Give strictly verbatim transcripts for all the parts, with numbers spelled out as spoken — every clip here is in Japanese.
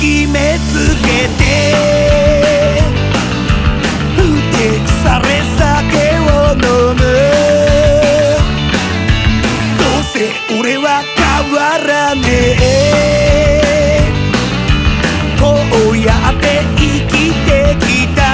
決めつけてふてくされ酒を飲む。どうせ俺は変わらねえ、こうやって生きてきた。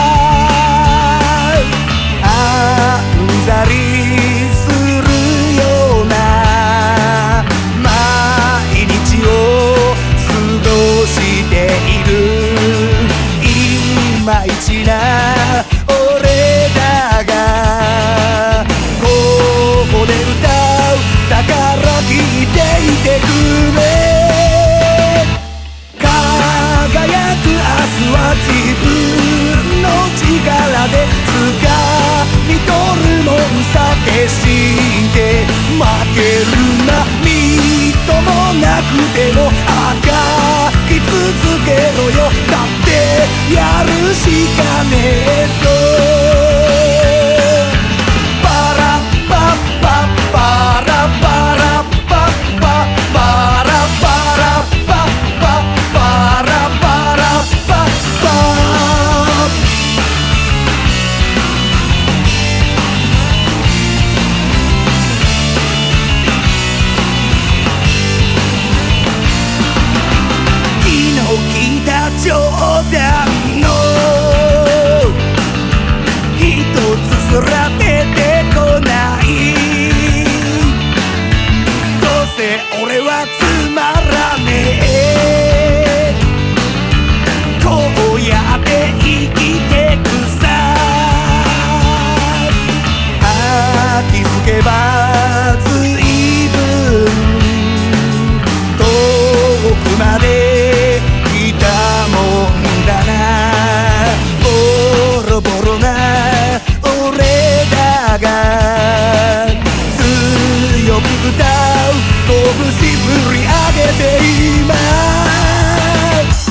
うんざりするような毎日を過ごしている。いまいちな俺だが、ここで歌うだから聴いていてくれ。輝く明日は自分の力で掴み取るもんさ。決して負けるな、みっともなくてもあがき続けろよ。だってやるしかねえぞ。パラッパッパッパラパラッパッパッパラパラッパッパッパラパラッパッパ。昨日聞いた冗談の一つすら出てこない。どうせ俺はつまらねえ、こうやって生きてくさ。ああ気づけば随分遠くまで来たもんだな。ボロボロな俺だが強く歌う拳振り上げています。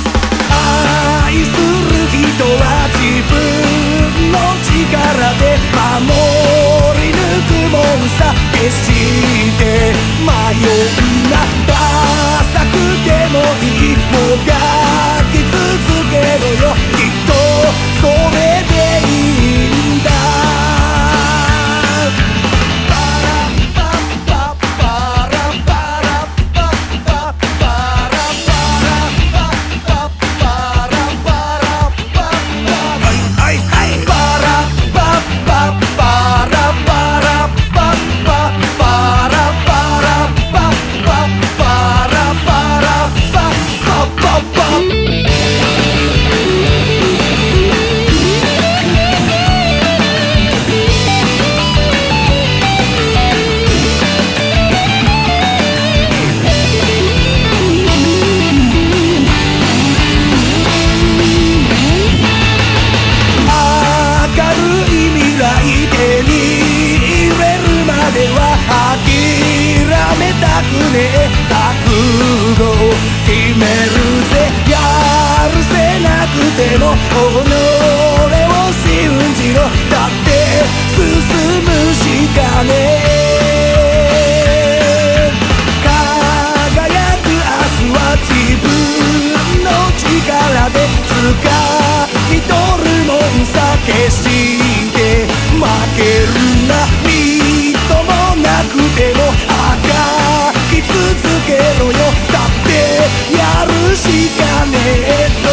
愛する人は自分の力で守り抜くもんさ。決して迷うな、ダサくてもいい、もがき続けろよ。きっとそれでいいんだ。パラッパッパッパラパラッパッパッパラパラッパッパッパラパラッパッパ。はいはいはい。パラッパッパッパラパラッパッパッパラパラッパッパッパラパラッパッパッパッパ。明るい未来手に入れるまでは諦めたくねえ。覚悟決めるぜ、やるせなくても己を信じろ。だって進むしかねえ。輝く明日は自分の力で掴み取るもんさ。決して負けるな、みっともなくてもあがき続けろよ。だってやるしかねえぞ。